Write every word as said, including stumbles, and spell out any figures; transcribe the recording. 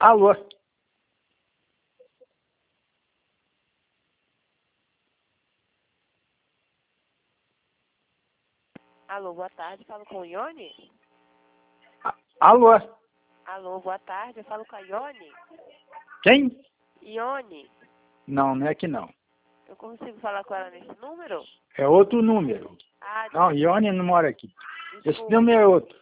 Alô? Alô, boa tarde, falo com o Ione? A- Alô? Alô, boa tarde, eu falo com a Ione? Quem? Ione, Não, não é que não. eu consigo falar com ela nesse número? É outro número. Ah, Não, Ione não mora aqui. Esse desculpa. número é outro.